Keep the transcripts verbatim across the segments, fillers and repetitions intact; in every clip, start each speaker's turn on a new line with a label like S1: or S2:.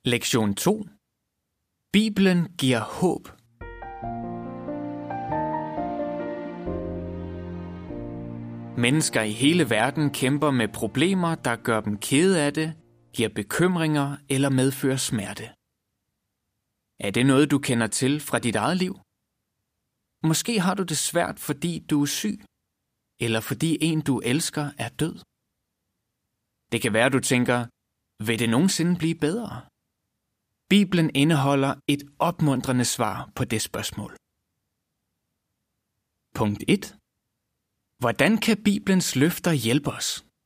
S1: Lektion to. Bibelen giver håb. Mennesker i hele verden kæmper med problemer, der gør dem kede af det, giver bekymringer eller medfører smerte. Er det noget, du kender til fra dit eget liv? Måske har du det svært, fordi du er syg, eller fordi en, du elsker, er død. Det kan være, du tænker, vil det nogensinde blive bedre? Bibelen indeholder et opmuntrende svar på det spørgsmål. Punkt et. Hvordan kan Bibelens løfter hjælpe os?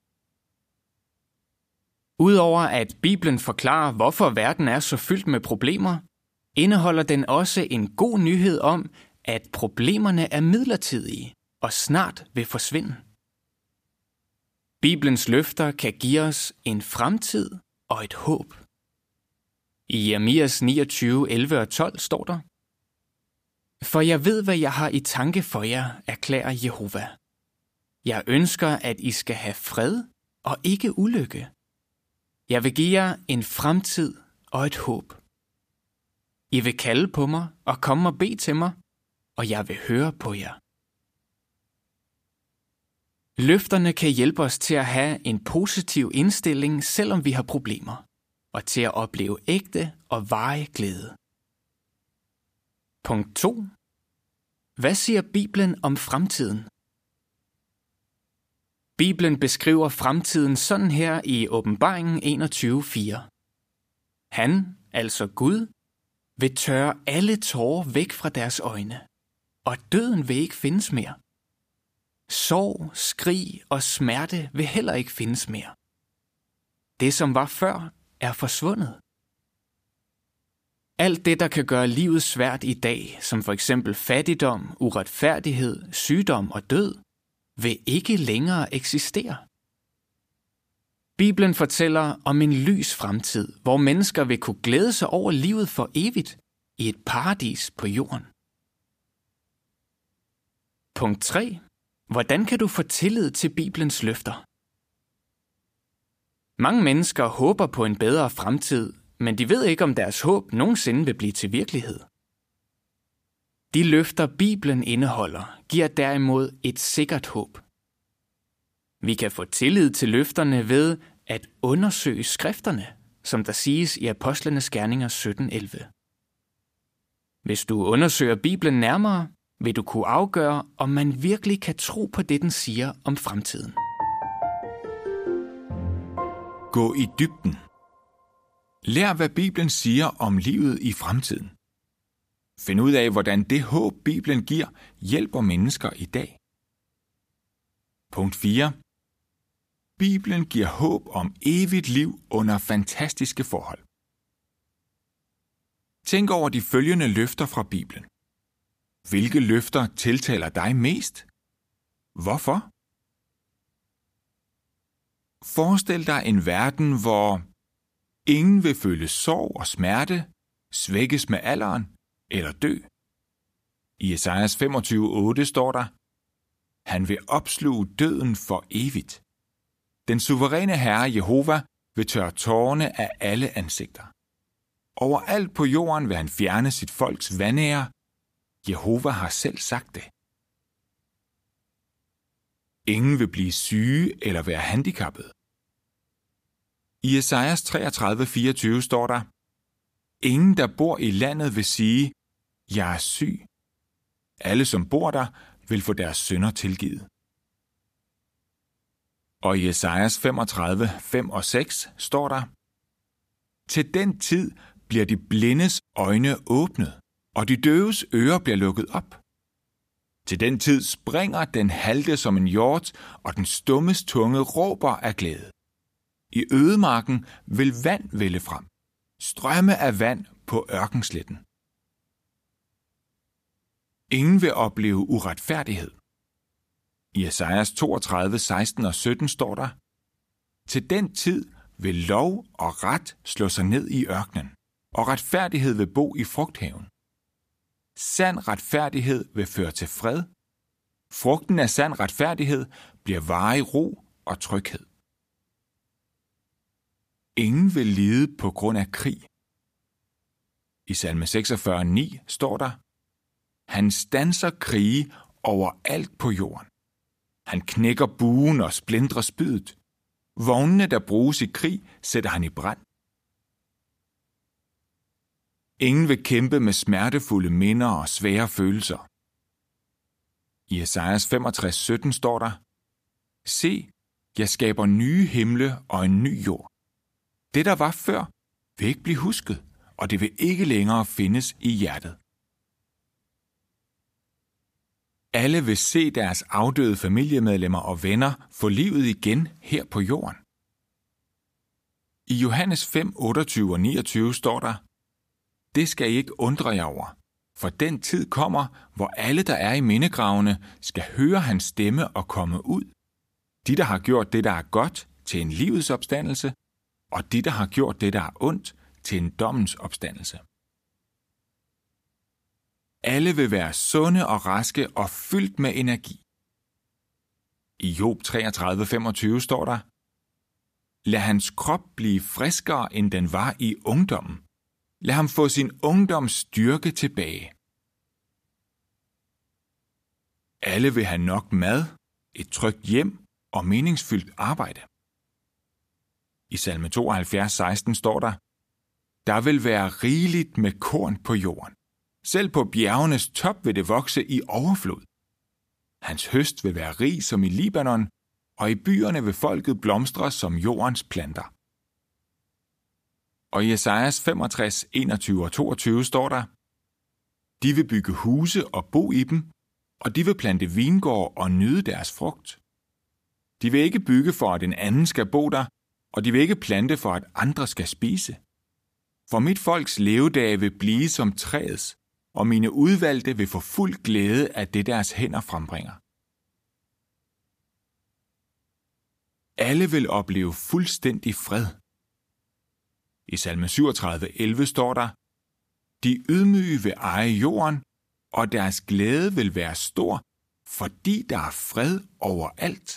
S1: Udover at Bibelen forklarer, hvorfor verden er så fyldt med problemer, indeholder den også en god nyhed om, at problemerne er midlertidige og snart vil forsvinde. Bibelens løfter kan give os en fremtid og et håb. I Jeremias niogtyve, elleve og tolv står der: For jeg ved, hvad jeg har i tanke for jer, erklærer Jehova. Jeg ønsker, at I skal have fred og ikke ulykke. Jeg vil give jer en fremtid og et håb. I vil kalde på mig og komme og bede til mig, og jeg vil høre på jer. Løfterne kan hjælpe os til at have en positiv indstilling, selvom vi har problemer, og til at opleve ægte og varig glæde. Punkt to. Hvad siger Bibelen om fremtiden? Bibelen beskriver fremtiden sådan her i Åbenbaringen enogtyve fire. Han, altså Gud, vil tørre alle tårer væk fra deres øjne, og døden vil ikke findes mere. Sorg, skrig og smerte vil heller ikke findes mere. Det, som var før, er forsvundet. Alt det, der kan gøre livet svært i dag, som for eksempel fattigdom, uretfærdighed, sygdom og død, vil ikke længere eksistere. Bibelen fortæller om en lys fremtid, hvor mennesker vil kunne glæde sig over livet for evigt i et paradis på jorden. Punkt tre. Hvordan kan du få tillid til Bibelens løfter? Mange mennesker håber på en bedre fremtid, men de ved ikke, om deres håb nogensinde vil blive til virkelighed. De løfter, Bibelen indeholder, giver derimod et sikkert håb. Vi kan få tillid til løfterne ved at undersøge skrifterne, som der siges i Apostlenes Gerninger sytten elleve. Hvis du undersøger Bibelen nærmere, vil du kunne afgøre, om man virkelig kan tro på det, den siger om fremtiden.
S2: Gå i dybden. Lær, hvad Bibelen siger om livet i fremtiden. Find ud af, hvordan det håb, Bibelen giver, hjælper mennesker i dag. Punkt fire. Bibelen giver håb om evigt liv under fantastiske forhold. Tænk over de følgende løfter fra Bibelen. Hvilke løfter tiltaler dig mest? Hvorfor? Forestil dig en verden, hvor ingen vil føle sorg og smerte, svækkes med alderen eller dø. I Esajas femogtyve otte står der: Han vil opsluge døden for evigt. Den suveræne Herre Jehova vil tørre tårerne af alle ansigter. Overalt på jorden vil han fjerne sit folks vanære. Jehova har selv sagt det. Ingen vil blive syge eller være handicappet. I Esajas treogtredive fireogtyve står der: Ingen, der bor i landet, vil sige, jeg er syg. Alle, som bor der, vil få deres synder tilgivet. Og i Esajas femogtredive fem og seks står der: Til den tid bliver de blindes øjne åbnet, og de døves ører bliver lukket op. Til den tid springer den halte som en hjort, og den stummes tunge råber af glæde. I ødemarken vil vand vælde frem, strømme af vand på ørkensletten. Ingen vil opleve uretfærdighed. I Esajas toogtredive seksten og sytten står der: Til den tid vil lov og ret slå sig ned i ørkenen, og retfærdighed vil bo i frugthaven. Sand retfærdighed vil føre til fred. Frugten af sand retfærdighed bliver varig ro og tryghed. Ingen vil lide på grund af krig. I salme seksogfyrre ni står der: Han standser krige overalt på jorden. Han knækker buen og splintrer spydet. Vognene, der bruges i krig, sætter han i brand. Ingen vil kæmpe med smertefulde minder og svære følelser. I Esajas femogtres sytten står der: Se, jeg skaber nye himle og en ny jord. Det, der var før, vil ikke blive husket, og det vil ikke længere findes i hjertet. Alle vil se deres afdøde familiemedlemmer og venner få livet igen her på jorden. I Johannes fem, otteogtyve og niogtyve står der: Det skal I ikke undre jer over, for den tid kommer, hvor alle, der er i mindegravene, skal høre hans stemme og komme ud. De, der har gjort det, der er godt, til en livets opstandelse, og de, der har gjort det, der er ondt, til en dommens opstandelse. Alle vil være sunde og raske og fyldt med energi. I Job treogtredive, femogtyve står der: Lad hans krop blive friskere, end den var i ungdommen. Lad ham få sin ungdoms styrke tilbage. Alle vil have nok mad, et trygt hjem og meningsfyldt arbejde. I salme tooghalvfjerds, seksten står der: Der vil være rigeligt med korn på jorden. Selv på bjergenes top vil det vokse i overflod. Hans høst vil være rig som i Libanon, og i byerne vil folket blomstre som jordens planter. Og i Esajas femogtres, enogtyve og toogtyve står der: De vil bygge huse og bo i dem, og de vil plante vingård og nyde deres frugt. De vil ikke bygge for, at en anden skal bo der, og de vil ikke plante for, at andre skal spise. For mit folks levedage vil blive som træets, og mine udvalgte vil få fuld glæde af det, deres hænder frembringer. Alle vil opleve fuldstændig fred. I salme syvogtredive, elleve står der: De ydmyge vil eje jorden, og deres glæde vil være stor, fordi der er fred overalt.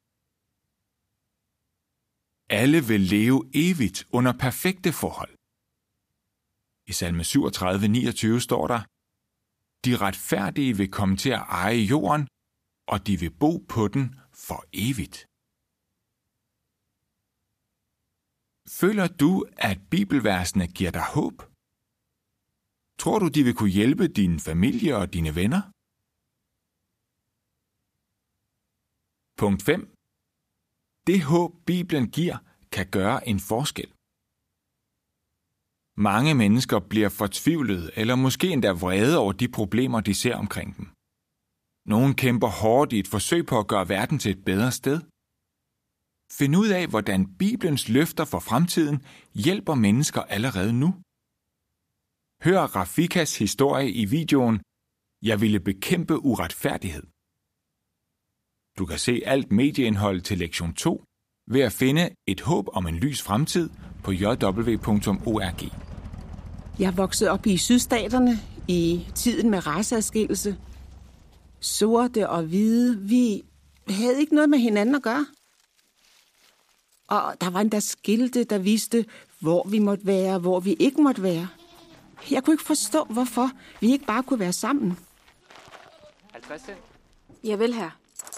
S2: Alle vil leve evigt under perfekte forhold. I salme syvogtredive, niogtyve står der: De retfærdige vil komme til at eje jorden, og de vil bo på den for evigt. Føler du, at bibelversene giver dig håb? Tror du, de vil kunne hjælpe din familie og dine venner? Punkt fem. Det håb, Bibelen giver, kan gøre en forskel. Mange mennesker bliver fortvivlede eller måske endda vrede over de problemer, de ser omkring dem. Nogle kæmper hårdt i et forsøg på at gøre verden til et bedre sted. Find ud af, hvordan Bibelens løfter for fremtiden hjælper mennesker allerede nu. Hør Rafikas historie i videoen Jeg ville bekæmpe uretfærdighed. Du kan se alt medieindhold til lektion to ved at finde et håb om en lys fremtid på j w punktum org.
S3: Jeg voksede op i sydstaterne i tiden med raceadskillelse. Sorte og hvide, vi havde ikke noget med hinanden at gøre. Og der var endda skilte, der viste, hvor vi måtte være, hvor vi ikke måtte være. Jeg kunne ikke forstå, hvorfor vi ikke bare kunne være sammen.
S4: halvtreds cent.
S5: Jeg vil her.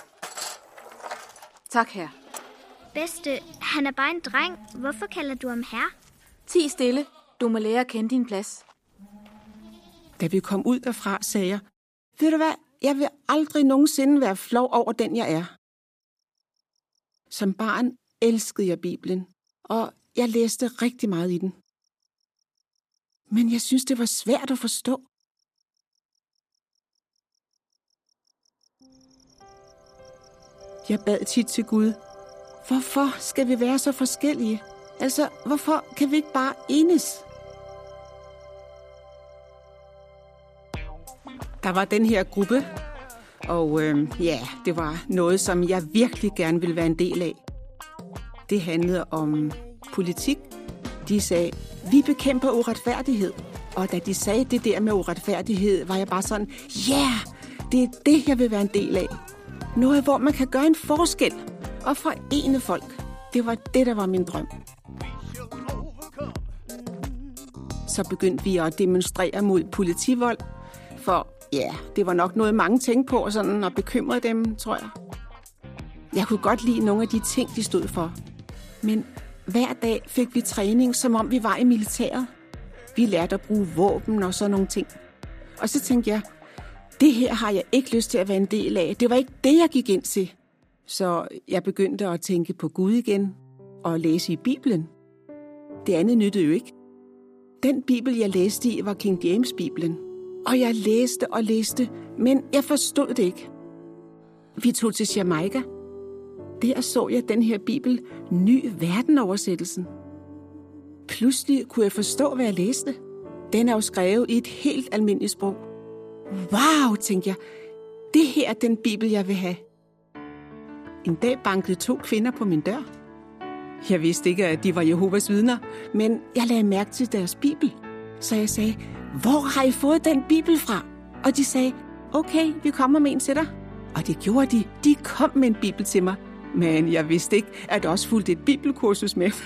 S5: Tak, her.
S6: Bedste, han er bare en dreng. Hvorfor kalder du ham herre?
S5: Ti stille. Du må lære at kende din plads.
S3: Da vi kom ud derfra, sagde jeg, ved du hvad, jeg vil aldrig nogensinde være flov over den, jeg er. Som barn elskede jeg Bibelen, og jeg læste rigtig meget i den. Men jeg synes, det var svært at forstå. Jeg bad tit til Gud, hvorfor skal vi være så forskellige? Altså, hvorfor kan vi ikke bare enes? Der var den her gruppe, og øh, ja, det var noget, som jeg virkelig gerne ville være en del af. Det handlede om politik. De sagde, vi bekæmper uretfærdighed. Og da de sagde det der med uretfærdighed, var jeg bare sådan, ja, yeah, det er det, jeg vil være en del af. Noget, hvor man kan gøre en forskel og forene folk. Det var det, der var min drøm. så begyndte vi at demonstrere mod politivold. For ja, det var nok noget, mange tænkte på sådan, og bekymrede dem, tror jeg. Jeg kunne godt lide nogle af de ting, de stod for. Men hver dag fik vi træning, som om vi var i militæret. Vi lærte at bruge våben og sådan nogle ting. Og så tænkte jeg, det her har jeg ikke lyst til at være en del af. Det var ikke det, jeg gik ind til. Så jeg begyndte at tænke på Gud igen og læse i Bibelen. Det andet nyttede jo ikke. Den Bibel, jeg læste i, var King James-bibelen. Og jeg læste og læste, men jeg forstod det ikke. Vi tog til Jamaica. Der så jeg den her Bibel, Ny Verden-oversættelsen. Pludselig kunne jeg forstå, hvad jeg læste. Den er jo skrevet i et helt almindeligt sprog. Wow, tænkte jeg. Det her er den Bibel, jeg vil have. En dag bankede to kvinder på min dør. Jeg vidste ikke, at de var Jehovas vidner, men jeg lagde mærke til deres Bibel. Så jeg sagde, hvor har I fået den Bibel fra? Og de sagde, okay, vi kommer med en til dig. Og det gjorde de. De kom med en Bibel til mig. Men jeg vidste ikke, at der også fulgte et bibelkursus med.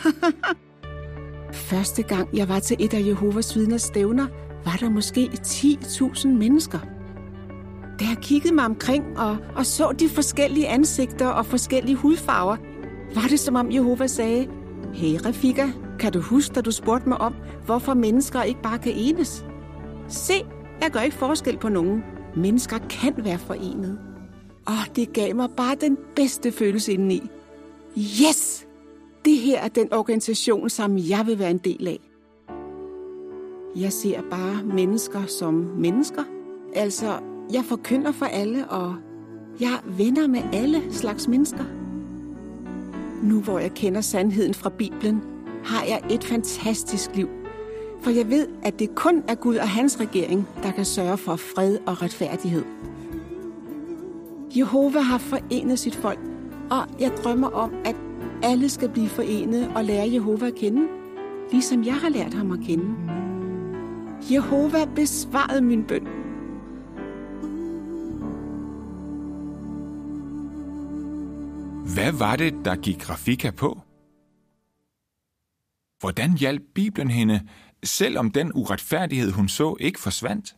S3: Første gang jeg var til et af Jehovas vidners stævner, var der måske ti tusind mennesker. Da jeg kiggede mig omkring og, og så de forskellige ansigter og forskellige hudfarver, var det som om Jehova sagde, hey Rafika, kan du huske, da du spurgte mig om, hvorfor mennesker ikke bare kan enes? Se, jeg gør ikke forskel på nogen. Mennesker kan være forenet. Og det gav mig bare den bedste følelse indeni. Yes! Det her er den organisation, som jeg vil være en del af. Jeg ser bare mennesker som mennesker. Altså, jeg forkynder for alle, og jeg er venner med alle slags mennesker. Nu hvor jeg kender sandheden fra Bibelen, har jeg et fantastisk liv. For jeg ved, at det kun er Gud og hans regering, der kan sørge for fred og retfærdighed. Jehova har forenet sit folk, og jeg drømmer om, at alle skal blive forenet og lære Jehova at kende, ligesom jeg har lært ham at kende. Jehova besvarede min bøn.
S2: Hvad var det, der gik Rafika på? Hvordan hjalp Bibelen hende, selvom den uretfærdighed, hun så, ikke forsvandt?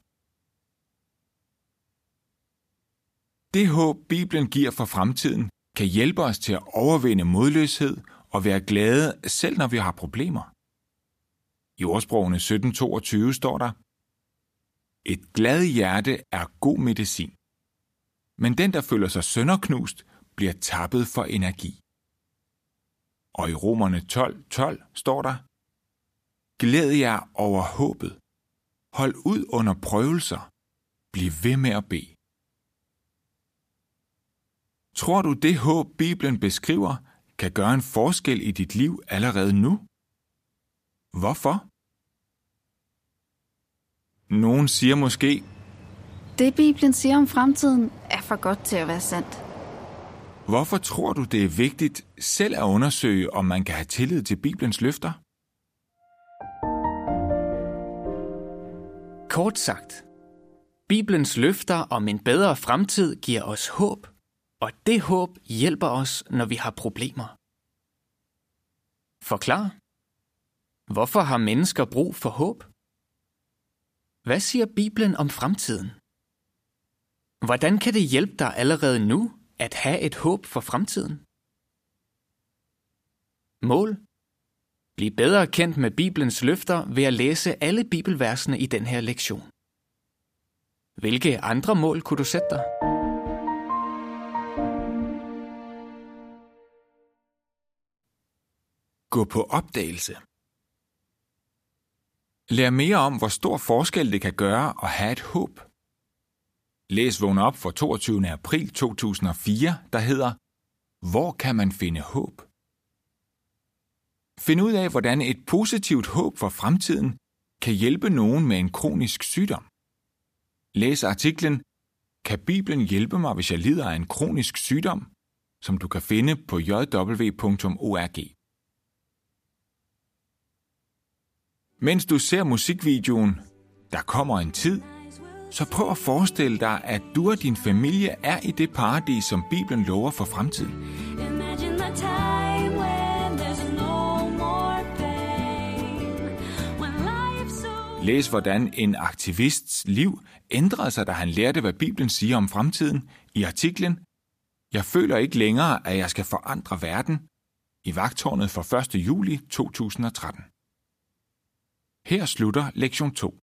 S2: Det håb, Bibelen giver for fremtiden, kan hjælpe os til at overvinde modløshed og være glade, selv når vi har problemer. I Ordsprogene sytten toogtyve står der, et glad hjerte er god medicin, men den, der føler sig sønderknust, bliver tappet for energi. Og i Romerne tolv tolv står der, glæd jer over håbet, hold ud under prøvelser, bliv ved med at bede. Tror du, det håb, Bibelen beskriver, kan gøre en forskel i dit liv allerede nu? Hvorfor? Nogen siger måske,
S5: det Bibelen siger om fremtiden, er for godt til at være sandt.
S2: Hvorfor tror du, det er vigtigt selv at undersøge, om man kan have tillid til Bibelens løfter?
S1: Kort sagt, Bibelens løfter om en bedre fremtid giver os håb, og det håb hjælper os, når vi har problemer. Forklar. Hvorfor har mennesker brug for håb? Hvad siger Bibelen om fremtiden? Hvordan kan det hjælpe dig allerede nu at have et håb for fremtiden? Mål. Bliv bedre kendt med Bibelens løfter ved at læse alle bibelversene i den her lektion. Hvilke andre mål kunne du sætte dig?
S2: Gå på opdagelse. Lær mere om, hvor stor forskel det kan gøre at have et håb. Læs Vågn op for toogtyvende april to tusind og fire, der hedder Hvor kan man finde håb? Find ud af, hvordan et positivt håb for fremtiden kan hjælpe nogen med en kronisk sygdom. Læs artiklen Kan Bibelen hjælpe mig, hvis jeg lider af en kronisk sygdom? Som du kan finde på j w punktum org. Mens du ser musikvideoen Der kommer en tid, så prøv at forestille dig, at du og din familie er i det paradis, som Bibelen lover for fremtiden. Læs, hvordan en aktivists liv ændrede sig, da han lærte, hvad Bibelen siger om fremtiden, i artiklen "Jeg føler ikke længere, at jeg skal forandre verden" i Vagttårnet for første juli to tusind og tretten. Her slutter lektion to.